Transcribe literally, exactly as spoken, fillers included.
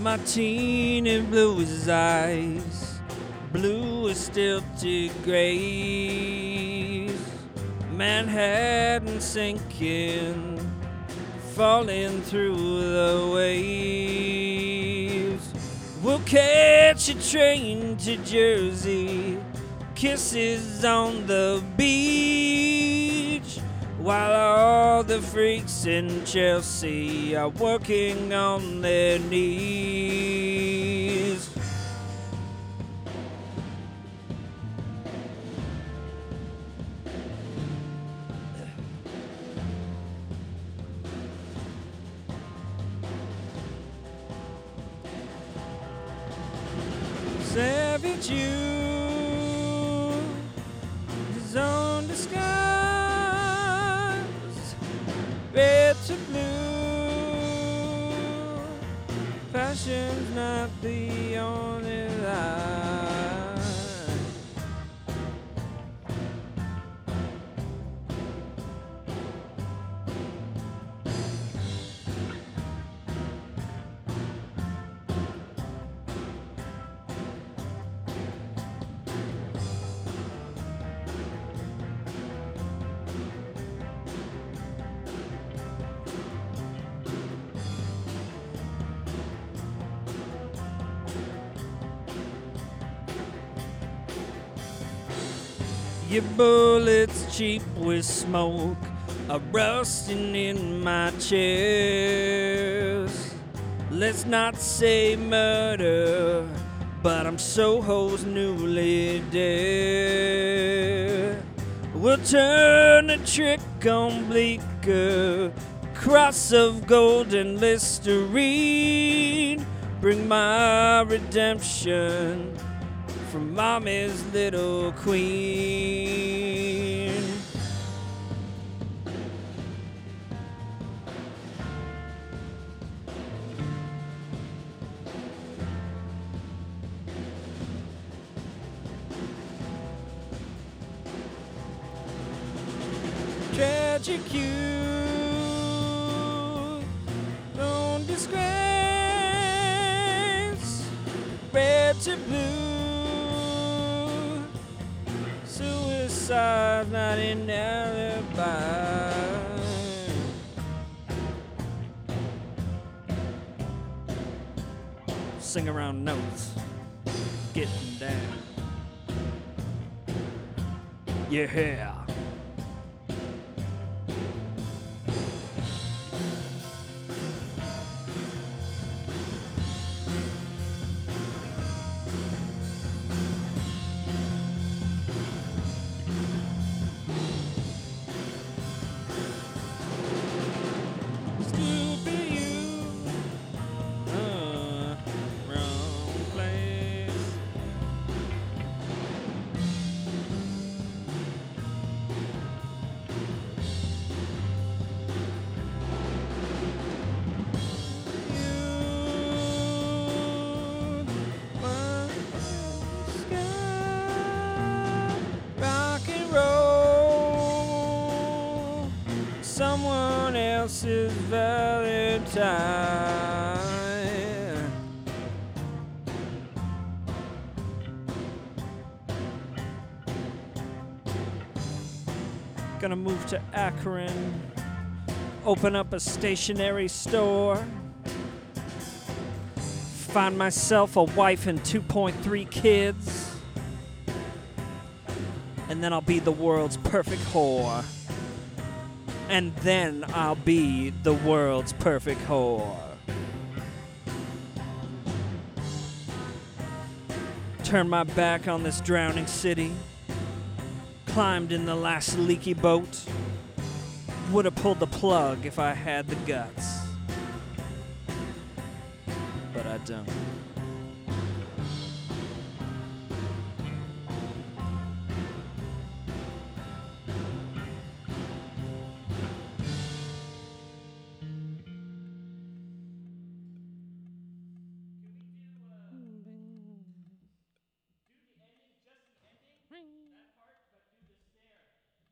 martini blue as ice, blue as stilted grace. Manhattan sinking, falling through the waves. We'll catch a train to Jersey, kisses on the beach, while all the freaks in Chelsea are working on their knees. Savage youth, his own disguise, red to blue. Fashion's not the only lie. Your bullets cheap with smoke are rusting in my chest. Let's not say murder, but I'm Soho's newly dead. We'll turn the trick on Bleecker, cross of golden Listerine. Bring my redemption from mommy's little queen. Tragic youth, don't disgrace, red to blue. Suicide, not an alibi. Sing around notes, getting down. Yeah. Someone else's Valentine. Gonna move to Akron, open up a stationery store, find myself a wife and two point three kids, and then I'll be the world's perfect whore. And then I'll be the world's perfect whore. Turned my back on this drowning city, climbed in the last leaky boat. Would have pulled the plug if I had the guts, but I don't.